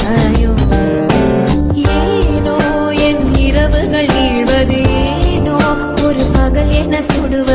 தந்தாயோ ஏனோ என் இரவுகள் வீழ்வது ஏனோ ஒரு பகல் என்ன சுடுவது